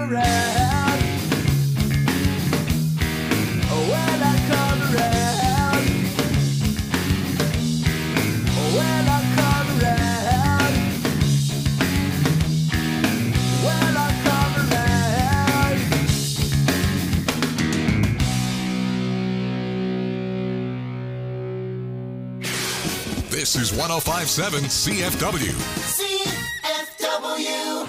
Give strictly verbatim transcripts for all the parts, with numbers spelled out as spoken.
around. When I come around. When I come around. When I come around. This is one oh five point seven C F W. C F W.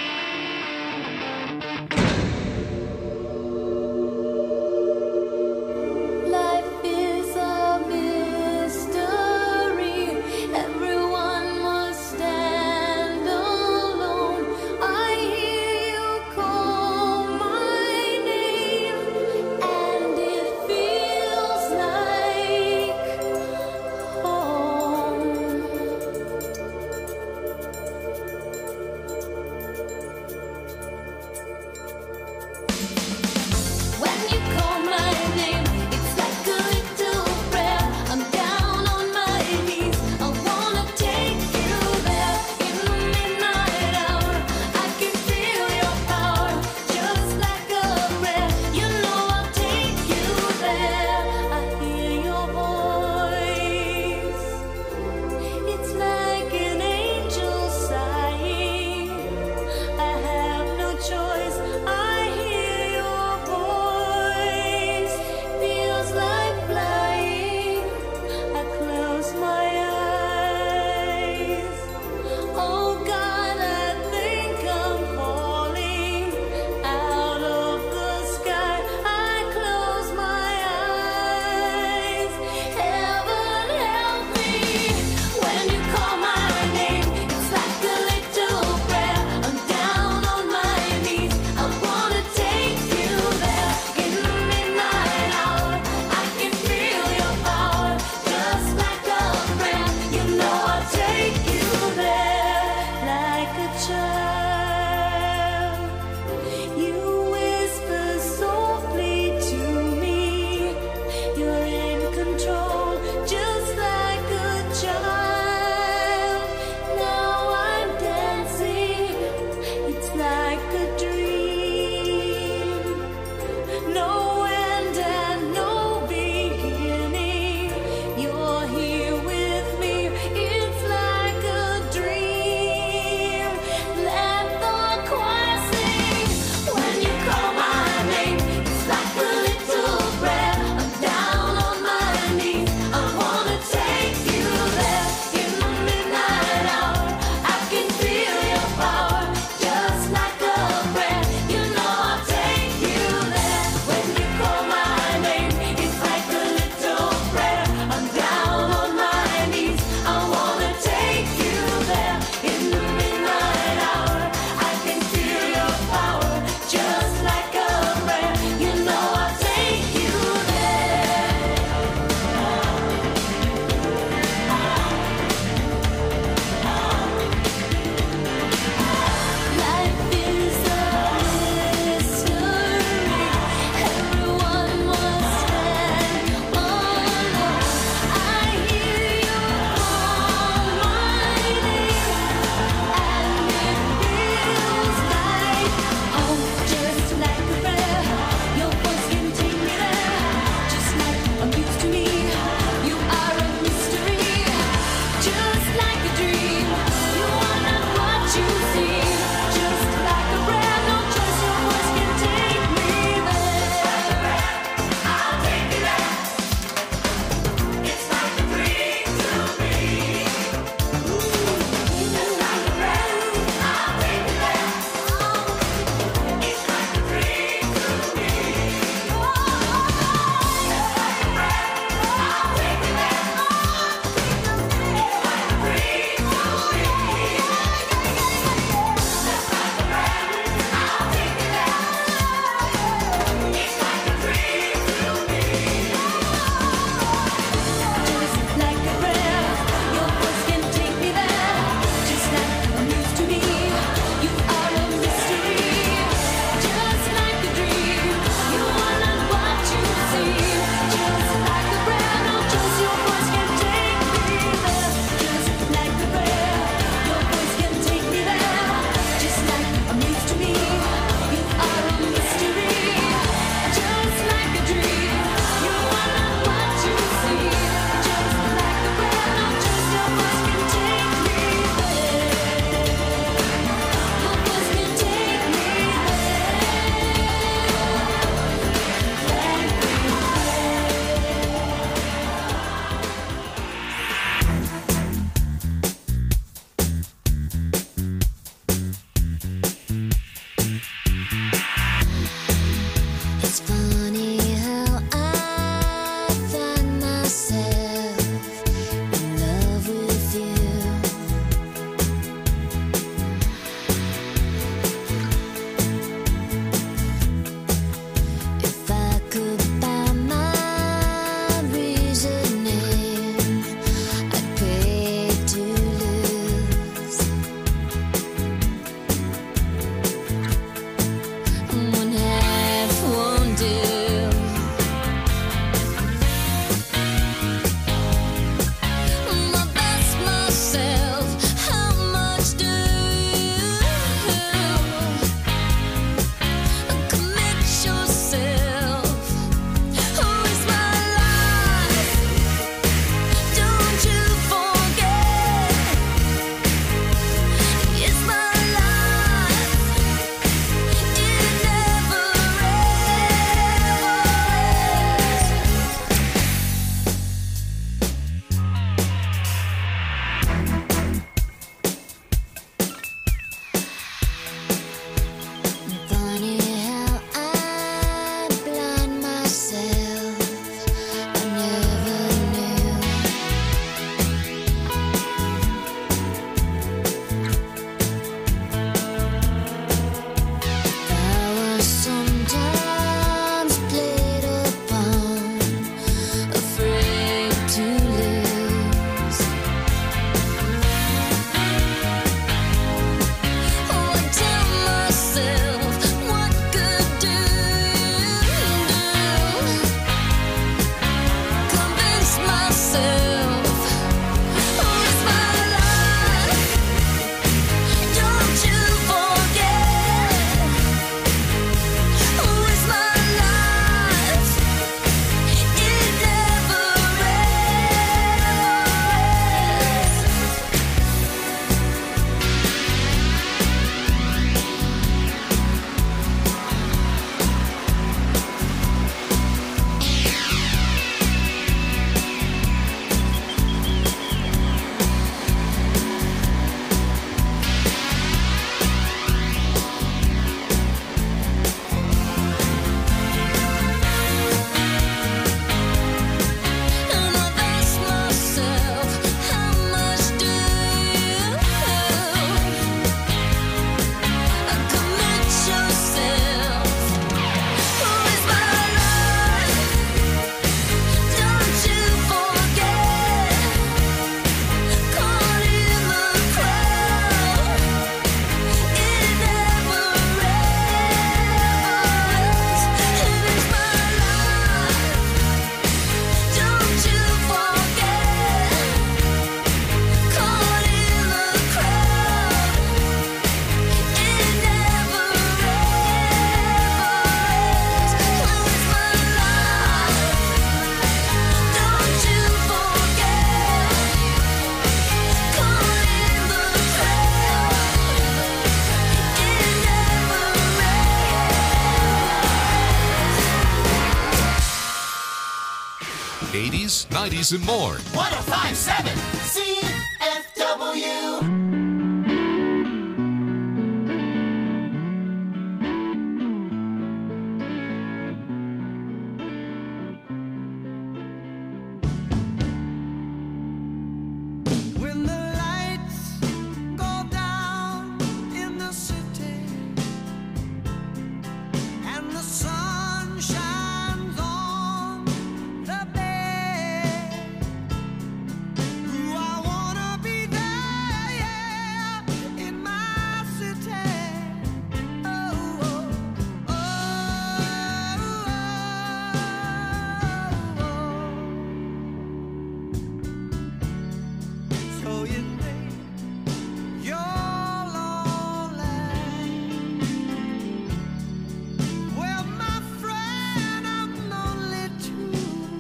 Life is a mystery. Everyone must stand alone. I hear you call my name, and it feels like home. eighties, nineties, and more. one oh five point seven C F W. When the lights go down in the city and the sun shines on the bay, ooh, I wanna be there, yeah, in my city. Oh, oh, oh, oh, oh. So you think you're lonely? Well, my friend, I'm lonely too.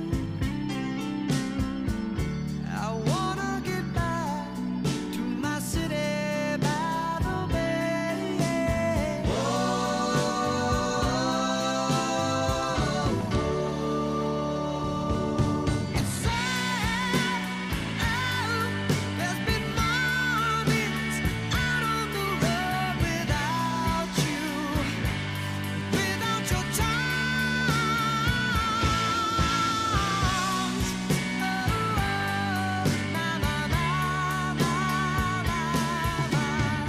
I wanna get back to my city by the bay. Oh, it's sad. There's been mornings out on the road without you, without your charms. Oh, na na na na na na.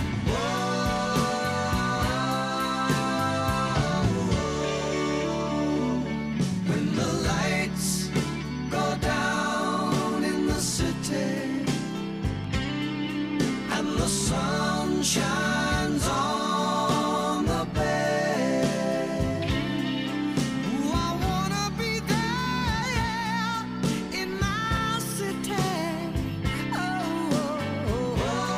When the lights go down in the city and the sun shines on the bay, ooh, I wanna be there, yeah, in my city. Oh, oh, oh,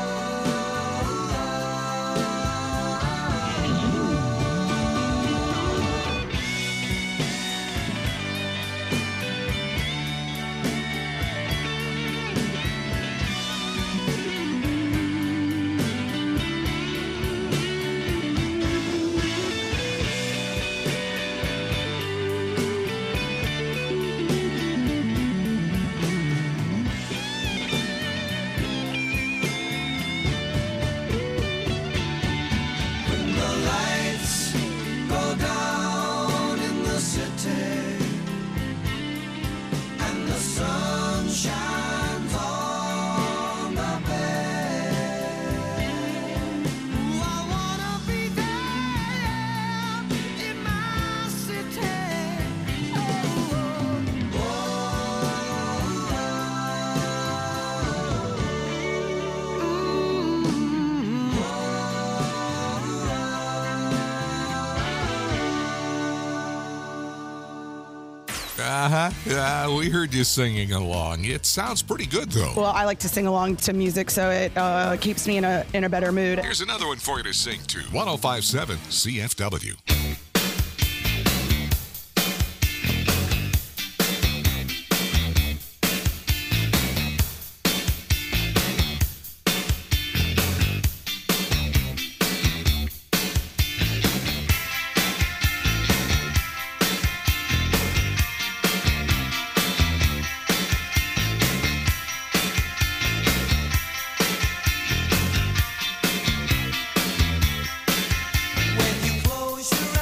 when the lights go down in the city and the sun shines on the bay, ooh, I wanna be there in my city. Oh, oh, Uh-huh. Uh, we heard you singing along. It sounds pretty good, though. Well, I like to sing along to music, so it uh, keeps me in a in a better mood. Here's another one for you to sing to. one oh five point seven C F W. when you close your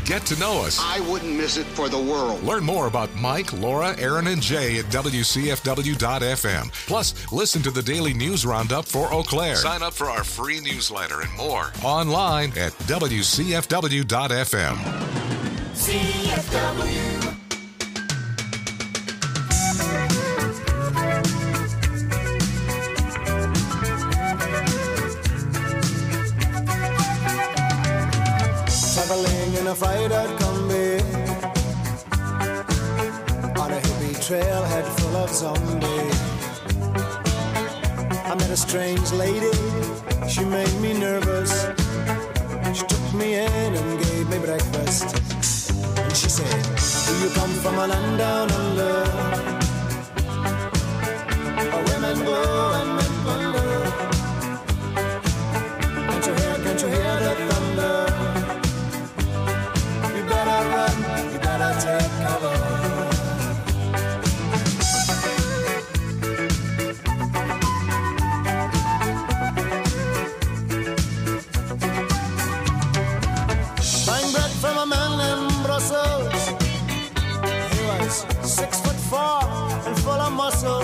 Get to know us. I wouldn't miss it for the world. Learn more about Mike, Laura, Aaron, and Jay at W C F W dot F M. Plus, listen to the daily news roundup for Eau Claire. Sign up for our free newsletter and more online at W C F W dot F M. C F W. Traveling in a fried-out Kombi on a hippie trailhead full of zombies. I met a strange lady, she made me nervous. She took me in and gave me breakfast. And she said, do you come from a land down under, where women go and men wonder? Can't you hear, can't you hear the thunder? You better run, you better take cover. Buying bread from a man in Brussels. He was six foot four and full of muscle.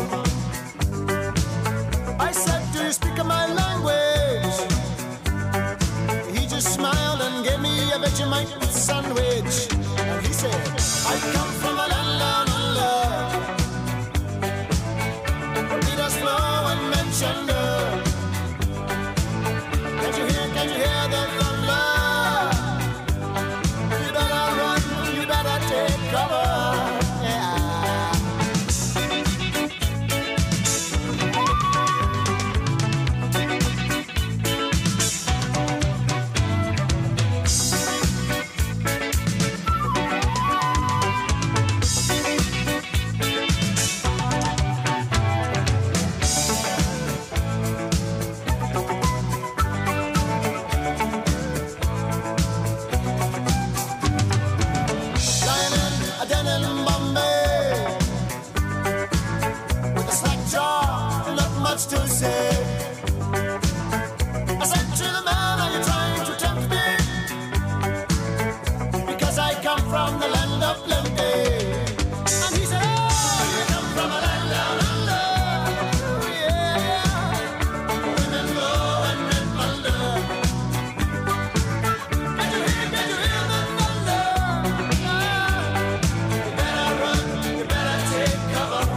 I said, do you speak my language? He just smiled and gave me a Vegemite sandwich. And he said, I come from a land down under, where Peter's flow and men chunder. Can't you hear, can't you hear the thunder? You better run, you better take cover. Yeah. Lying in a den in Bombay, with a slack jaw, not much to say. I said to the man, are you trying to tempt me? Because I come from the land of plenty. And he said, oh, you come from a land down under. Yeah, women go and men wonder. Can't you hear, can't you hear the thunder? You better run, you better take cover.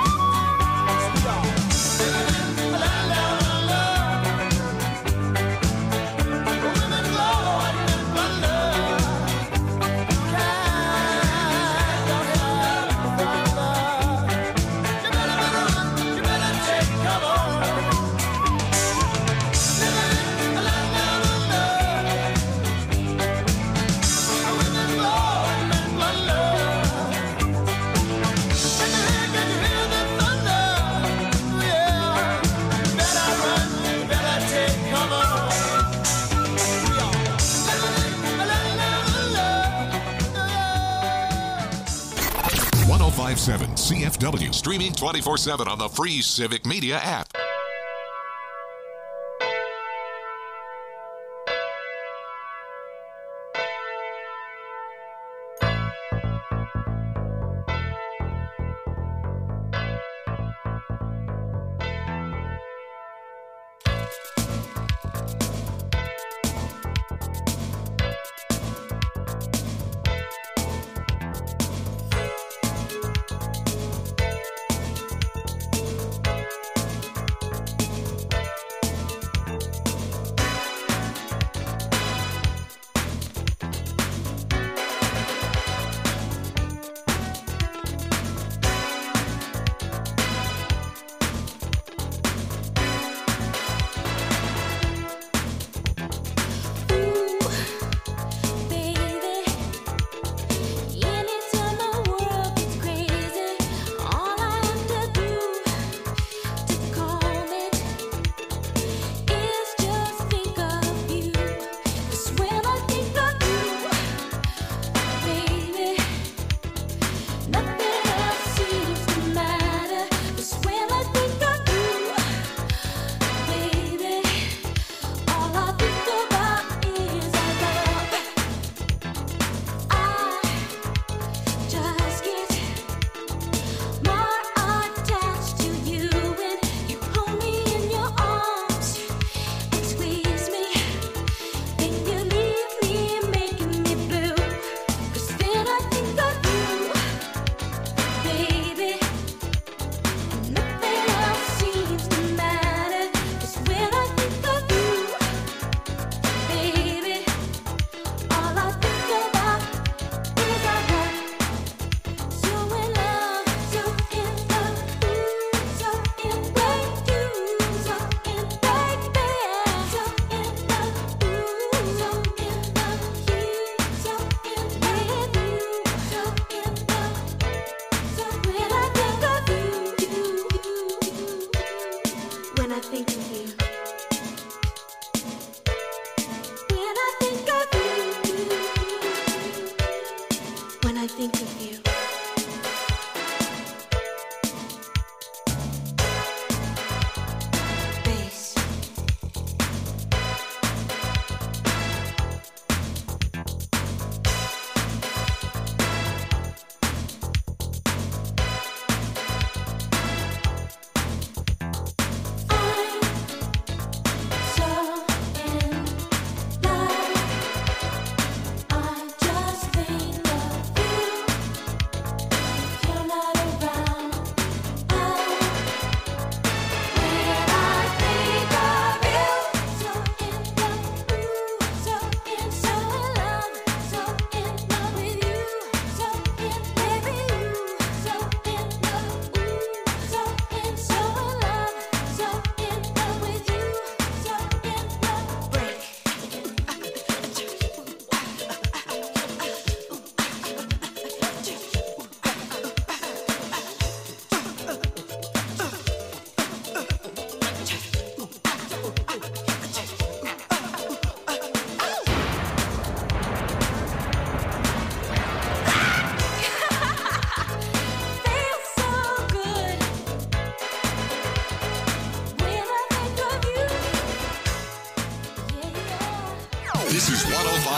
Living in a land down under, women go and men wonder. Can't you hear the thunder? You better, better run, you better take cover. Living in a land down under, women go and men wonder. Can you hear, can you hear the thunder? Yeah. You better run, you better take cover. Living in a land down under. one oh five point seven C F W, streaming twenty-four seven on the free Civic Media app.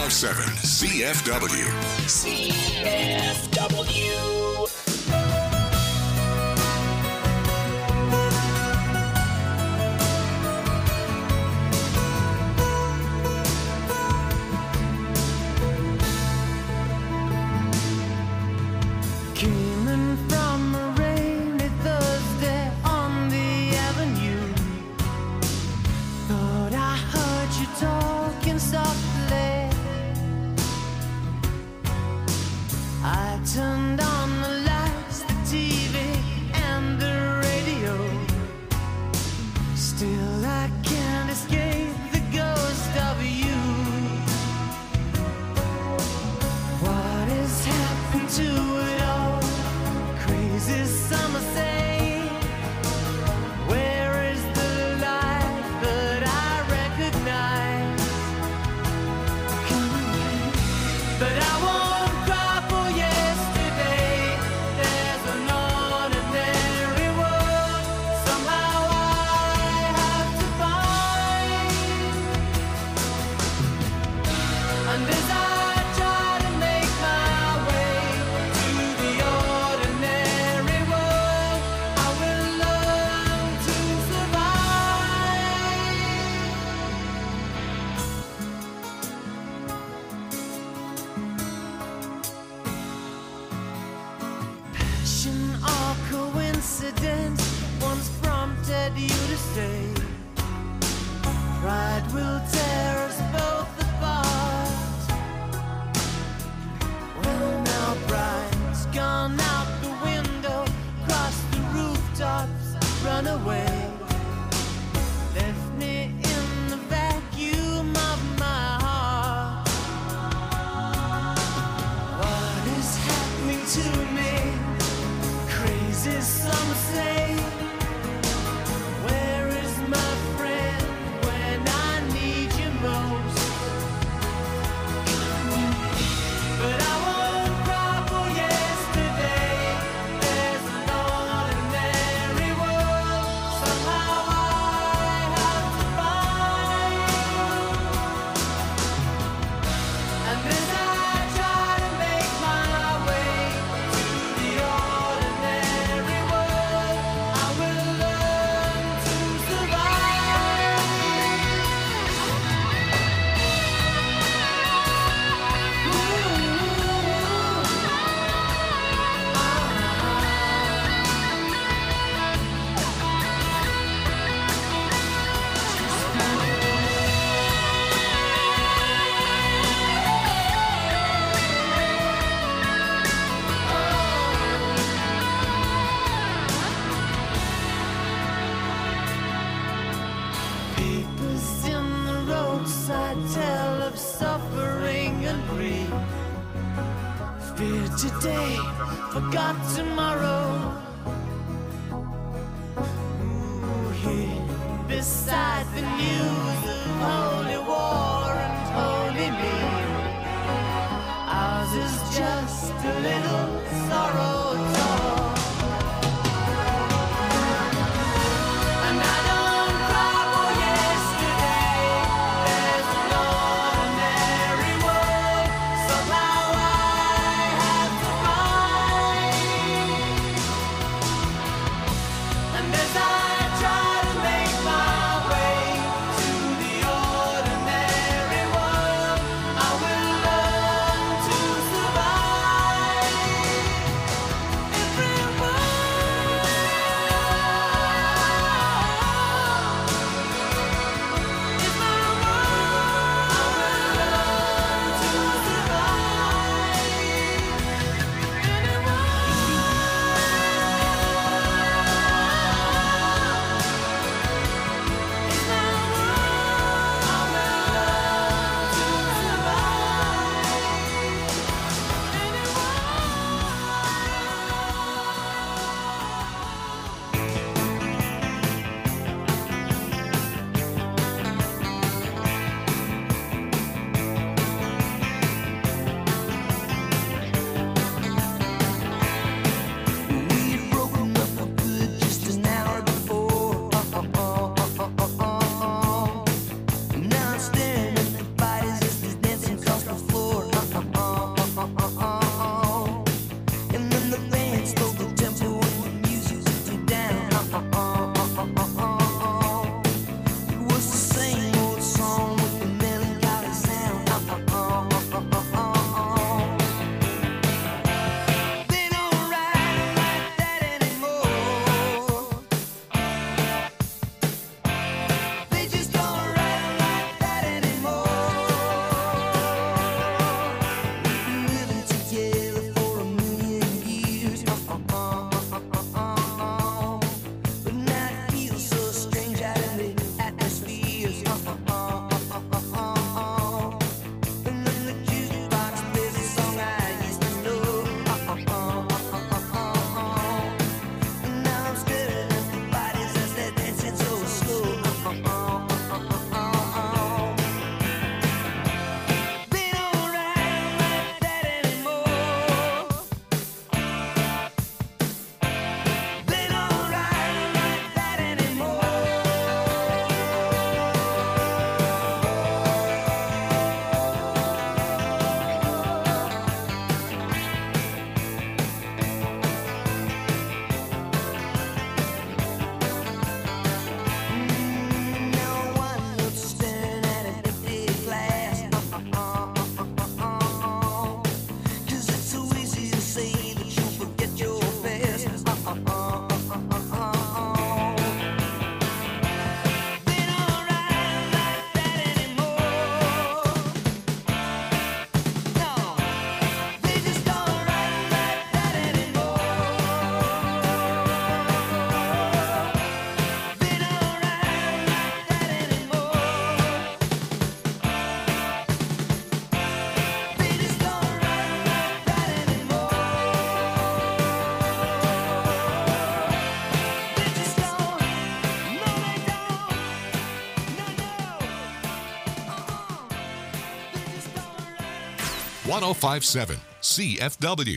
oh seven C F W. C F W. Came in from a rainy Thursday on the avenue. Thought I heard you talking softly. I turned on the lights, the T V, and the radio. Still I can't escape the ghost of you. What has happened to it all? Crazy summer say, where is the life that I recognize? But I won't cry for yesterday. There's an ordinary world somehow I have to find. And as I try to make my way to the ordinary world, I will learn to survive. Passion or coincidence once prompted you to say, pride will tear us both apart. Well, now pride's gone out the window, crossed the rooftops, run away. Left me in the vacuum of my heart. What is happening to me? Crazy some say. Where is my friend when I need you most? But I won't cry for yesterday. There's an ordinary world somehow I have to find. And as I try to make my way to the ordinary world, I will learn to survive. Papers in the roadside tell of suffering and grief. Fear today, forgot tomorrow. Ooh, here beside the news of holy war and holy me, ours is just a little sorrow talk. And I don't cry for yesterday. There's an ordinary world somehow I have to find. And as I try to make my way to one oh five point seven C F W.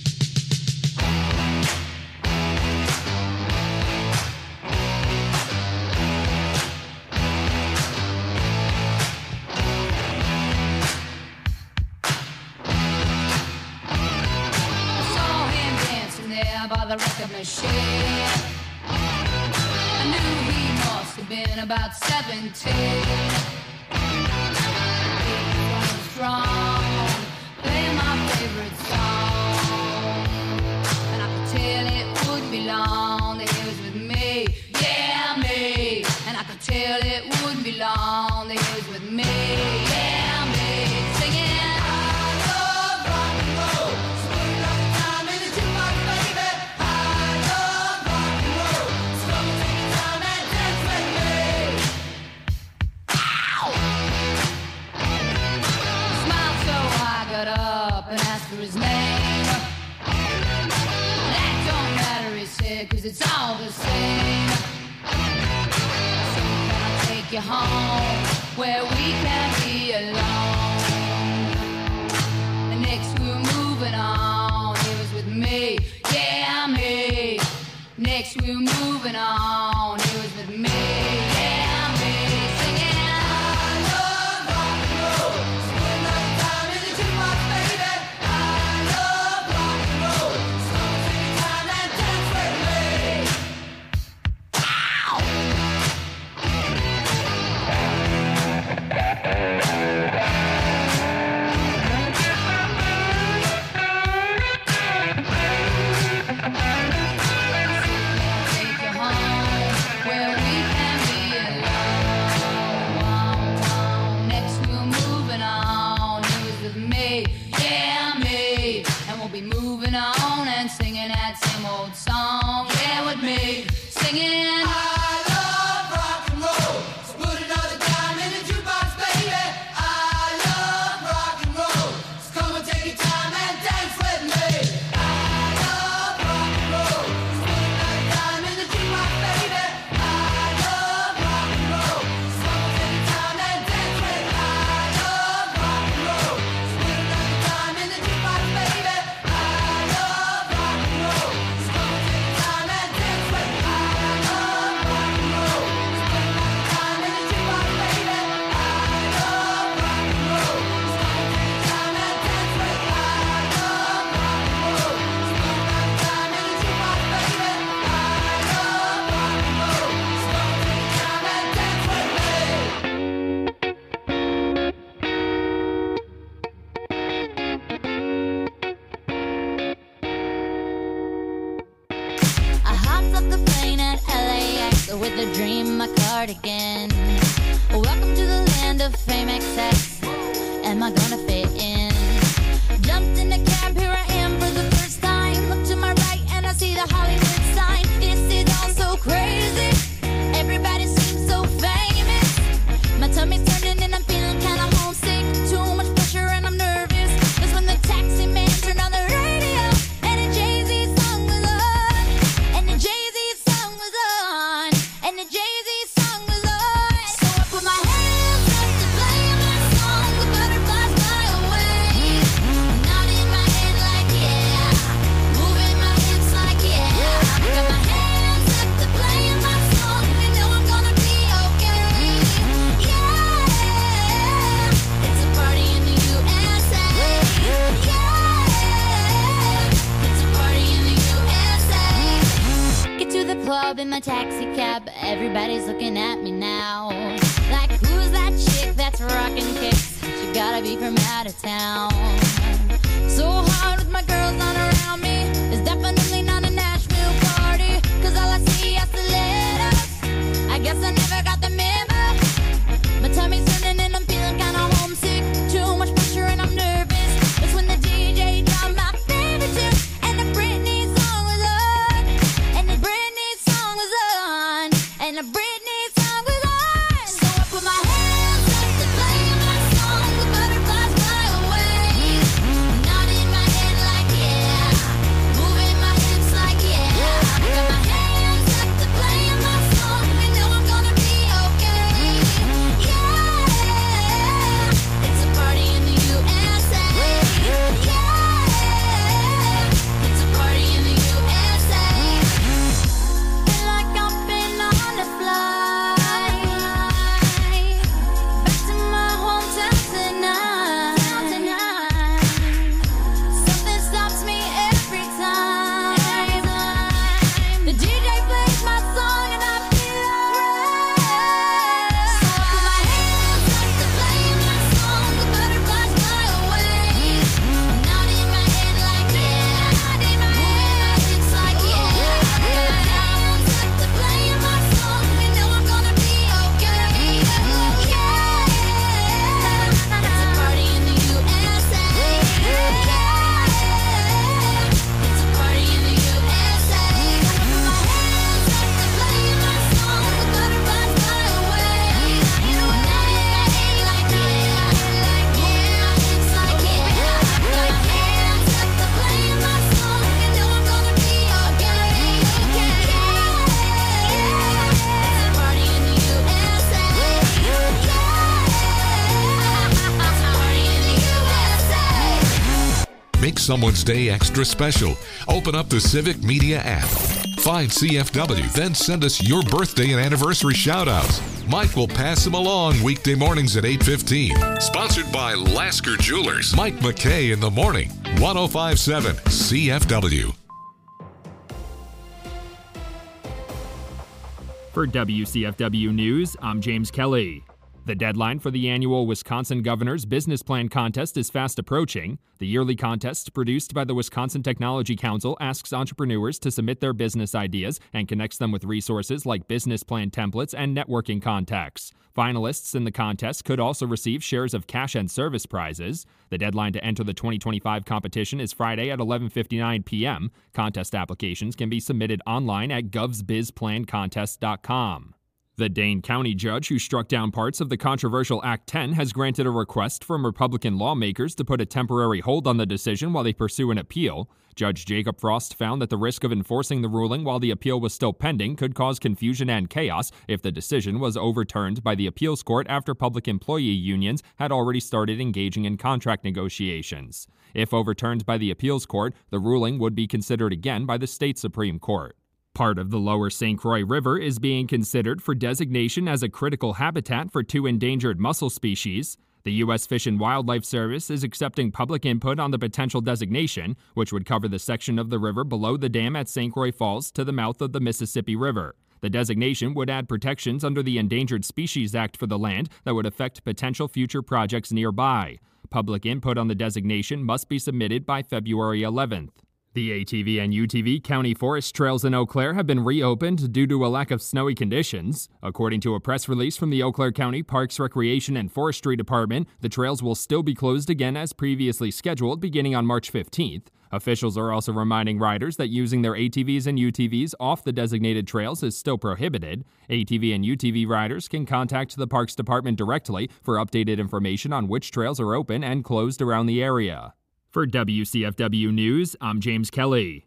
By the record machine, I knew he must have been about seventeen. He was strong, playing my favorite song, and I could tell it wouldn't be long that he was with me, yeah me. And I could tell it wouldn't be long that he was with me, yeah me, singing. His name. That don't matter, he said, cause it's all the same. So can I take you home where we can be alone? And next we were moving on, he was with me, yeah me. Next we were moving on, he was with me, yeah me. Singing. Song, yeah, with me, singing. I love rock and roll, so put another dime in the jukebox, baby. I love rock and roll, so come and take your time and dance with me. I love rock and roll, so put another dime in the jukebox, baby. I love rock and roll, so come and take your time and dance with me. I love rock and roll, so put another dime in the jukebox, baby. I love rock and roll. With a dream, my cardigan. Welcome to the land of fame excess. Am I gonna fit in? Jumped in a cab, here I am for the first time. Look to my right and I see the Hollywood sign. This is all so crazy. Everybody seems so famous. My tummy's turning and I'm feeling kinda homesick. Too much pressure and I'm nervous. That's when the taxi man turned on the radio and a Jay-Z song was on. And the Jay-Z song was on. And the Jay-Z song was on. So I put my hands up to play my song. The butterflies fly away. Nodding my head like yeah. Moving my hips like yeah. I got my hands up to play my song. You know I'm gonna be okay. Yeah. It's a party in the U S A. Yeah. It's a party in the U S A. Get to the club in my taxi cab. Everybody's looking at me now. Like, who's that chick that's rocking kicks? She gotta be from out of town. So hard with my girls on around me. It's definitely not a Nashville party. Cause all I see are stilettos. I guess I never got the memo. My tummy's turning and I'm feeling kinda homesick. Too much pressure and I'm nervous. It's when the D J dropped my favorite tune. And the Britney song was on. And the Britney song was on. And the Britney song was on. So I put my hands up to play my song. The butterflies fly away. Nodding my head like yeah. Moving my someone's day extra special. Open up the Civic Media app. Find C F W, then send us your birthday and anniversary shout-outs. Mike will pass them along weekday mornings at eight fifteen. Sponsored by Lasker Jewelers. Mike McKay in the morning. one oh five point seven C F W. For W C F W News, I'm James Kelly. The deadline for the annual Wisconsin Governor's Business Plan Contest is fast approaching. The yearly contest, produced by the Wisconsin Technology Council, asks entrepreneurs to submit their business ideas and connects them with resources like business plan templates and networking contacts. Finalists in the contest could also receive shares of cash and service prizes. The deadline to enter the twenty twenty-five competition is Friday at eleven fifty-nine p.m. Contest applications can be submitted online at govs biz plan contest dot com. The Dane County judge who struck down parts of the controversial Act ten has granted a request from Republican lawmakers to put a temporary hold on the decision while they pursue an appeal. Judge Jacob Frost found that the risk of enforcing the ruling while the appeal was still pending could cause confusion and chaos if the decision was overturned by the appeals court after public employee unions had already started engaging in contract negotiations. If overturned by the appeals court, the ruling would be considered again by the state Supreme Court. Part of the lower Saint Croix River is being considered for designation as a critical habitat for two endangered mussel species. The U S Fish and Wildlife Service is accepting public input on the potential designation, which would cover the section of the river below the dam at Saint Croix Falls to the mouth of the Mississippi River. The designation would add protections under the Endangered Species Act for the land that would affect potential future projects nearby. Public input on the designation must be submitted by February eleventh. The A T V and U T V county forest trails in Eau Claire have been reopened due to a lack of snowy conditions. According to a press release from the Eau Claire County Parks, Recreation, and Forestry Department, the trails will still be closed again as previously scheduled beginning on March fifteenth. Officials are also reminding riders that using their A T Vs and U T Vs off the designated trails is still prohibited. A T V and U T V riders can contact the Parks Department directly for updated information on which trails are open and closed around the area. For W C F W News, I'm James Kelly.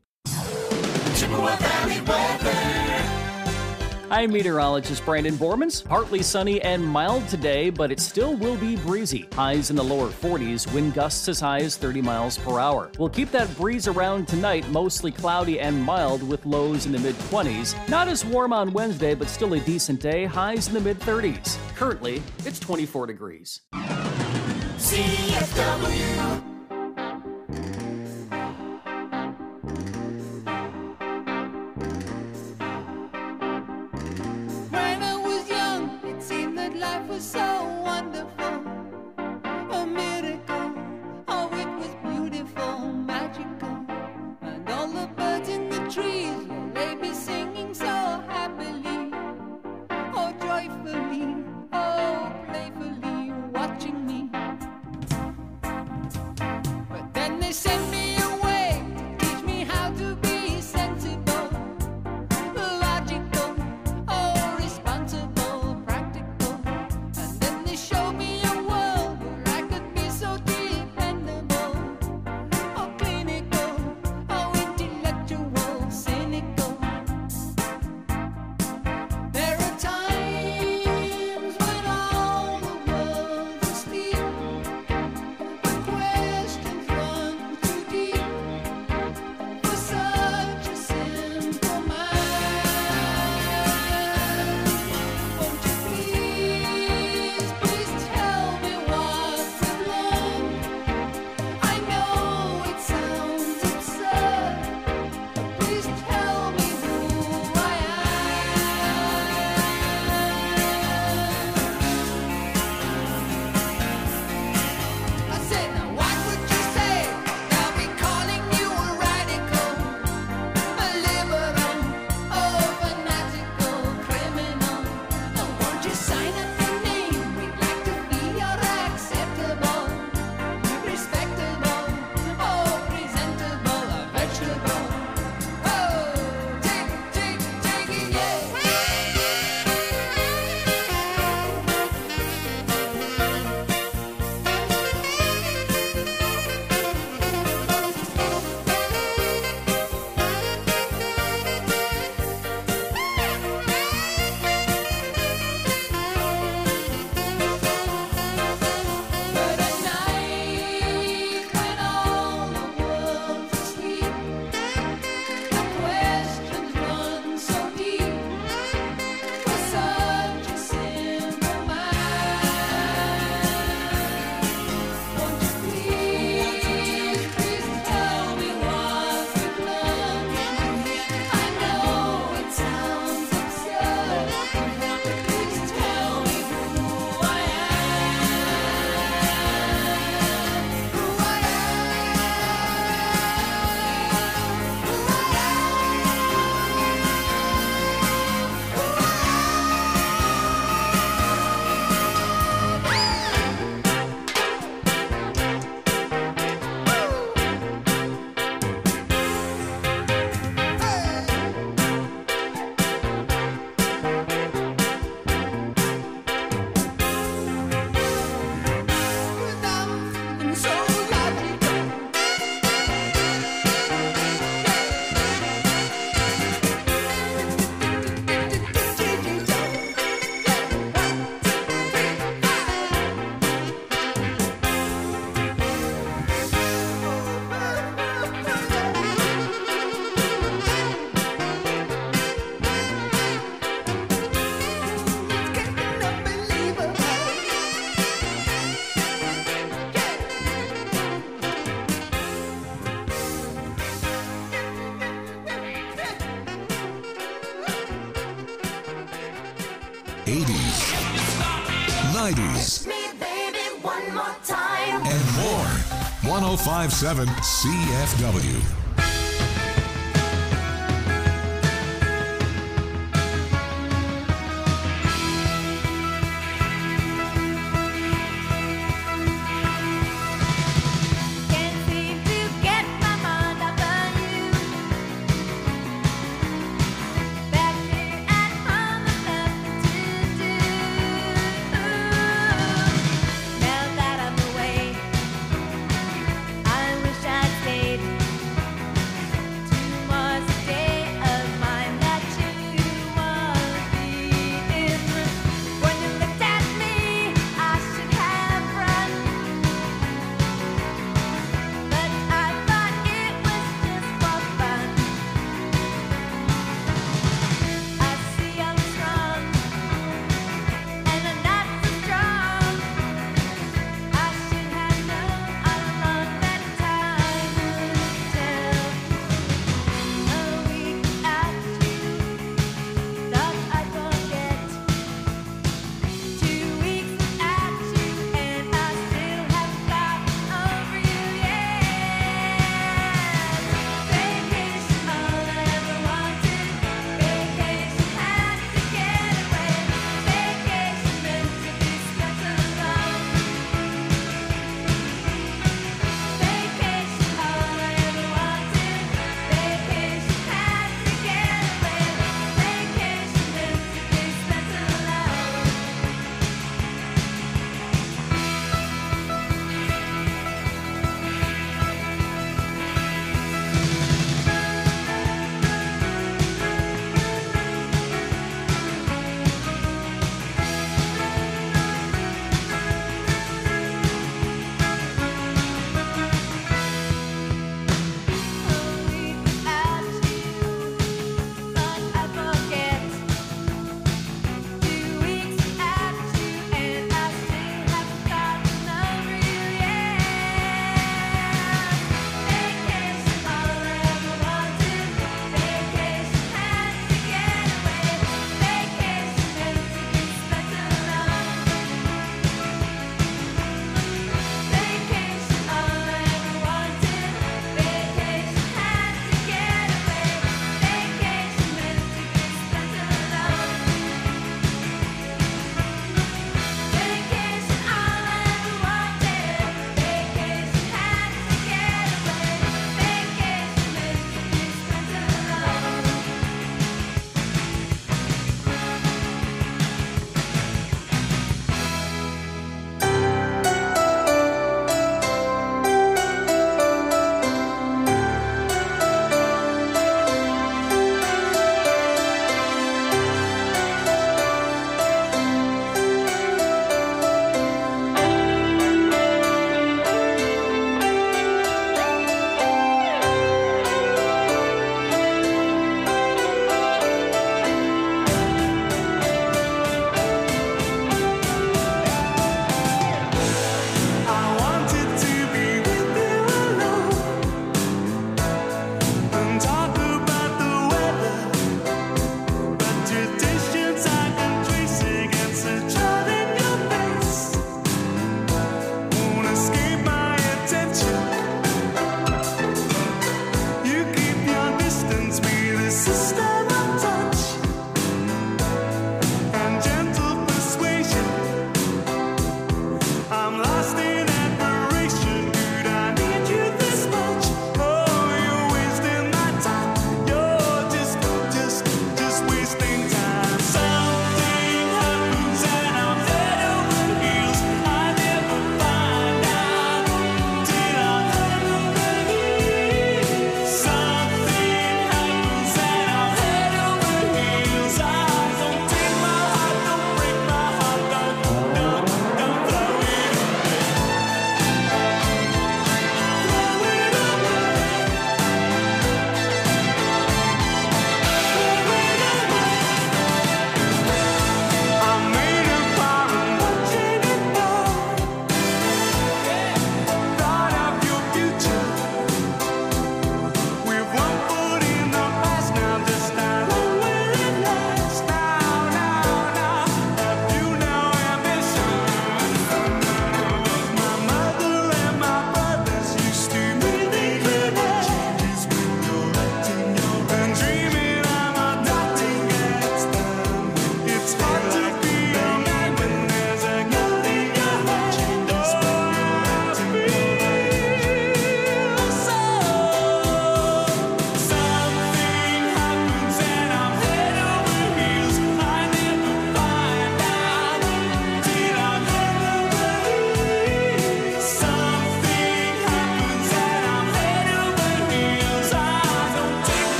Chippewa Valley weather. I'm meteorologist Brandon Bormans. Partly sunny and mild today, but it still will be breezy. Highs in the lower forties, wind gusts as high as thirty miles per hour. We'll keep that breeze around tonight, mostly cloudy and mild with lows in the mid-twenties. Not as warm on Wednesday, but still a decent day, highs in the mid-thirties. Currently, it's twenty-four degrees. C F W. When I was young, it seemed that life was so wonderful, a miracle. Oh, it was beautiful, magical, and all the birds in the trees, well, they be singing so happily, oh, joyfully, oh, playfully, watching me. But then they sent me away to teach me how to be sensible, logical, oh, responsible, practical. And eighties, nineties, Me, baby, one more time. and more. one oh five point seven C F W. Can't seem to get my mind off of you. Back here at home, there's nothing to do. Now that I'm away, I wish I'd stayed.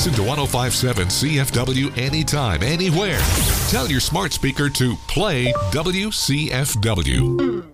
Listen to one oh five point seven C F W anytime, anywhere. Tell your smart speaker to play W C F W.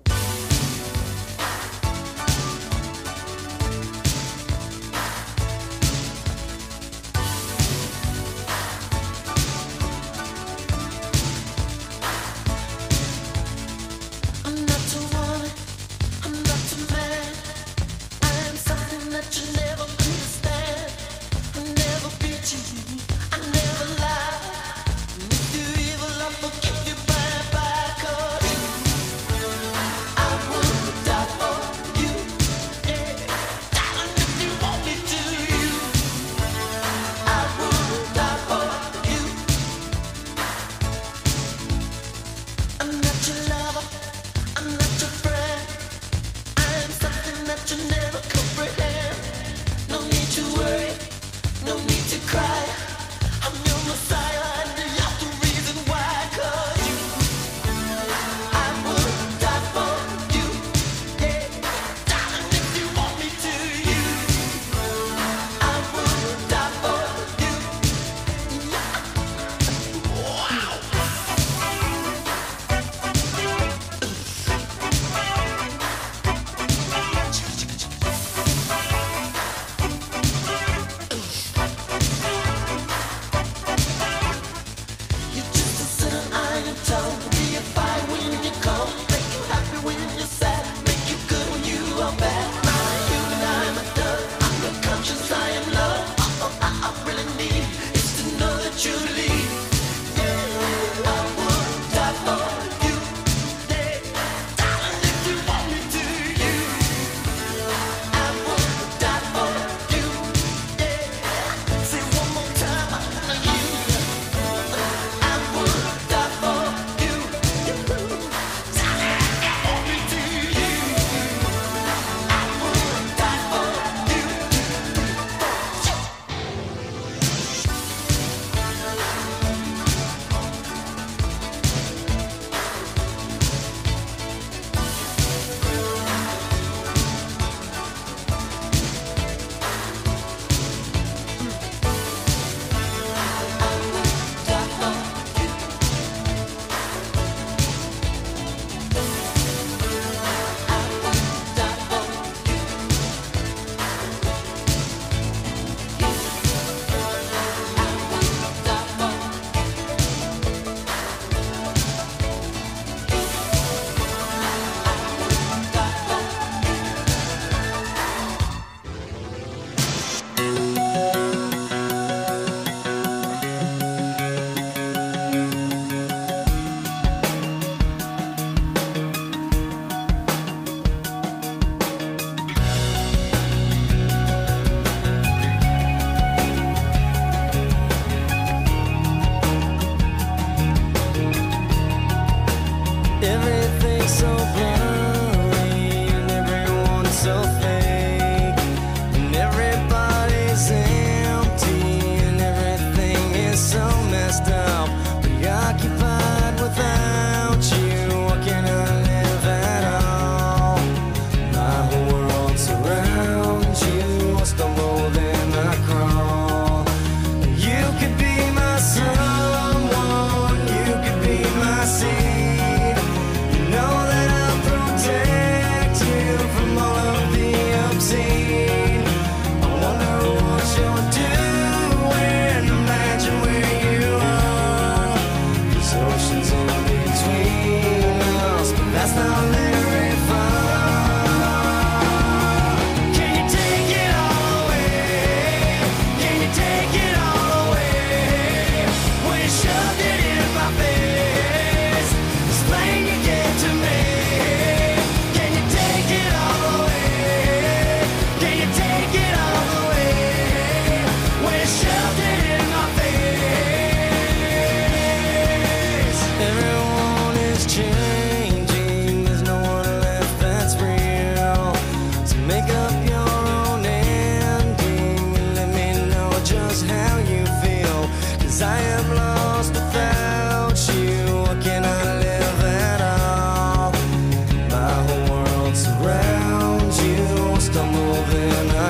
Stumble, then I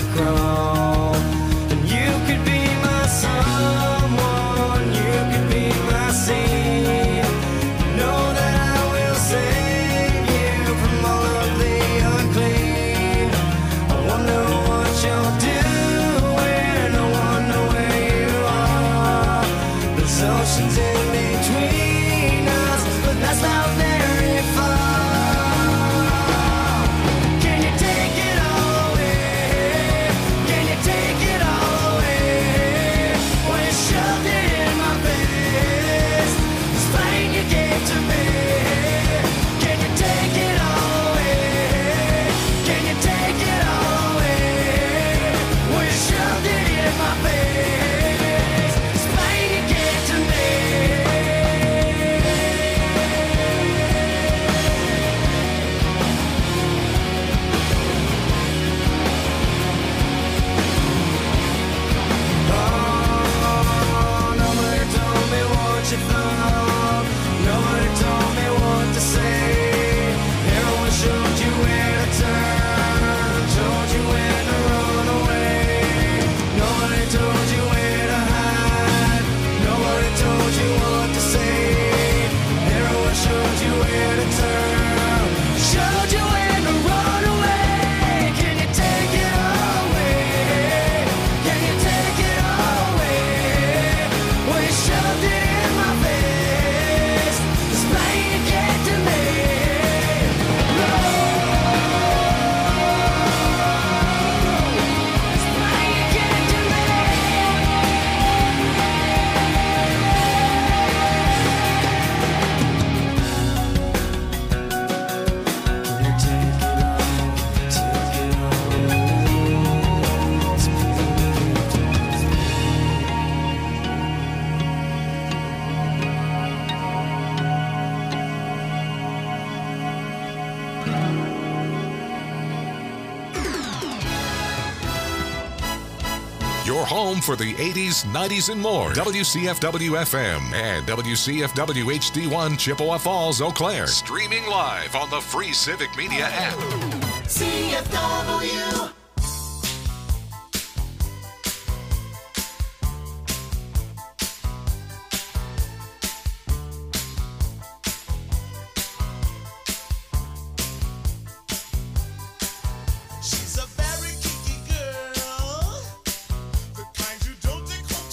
Your home for the eighties, nineties, and more. W C F W F M and W C F W H D one Chippewa Falls, Eau Claire. Streaming live on the free Civic Media app. C F W.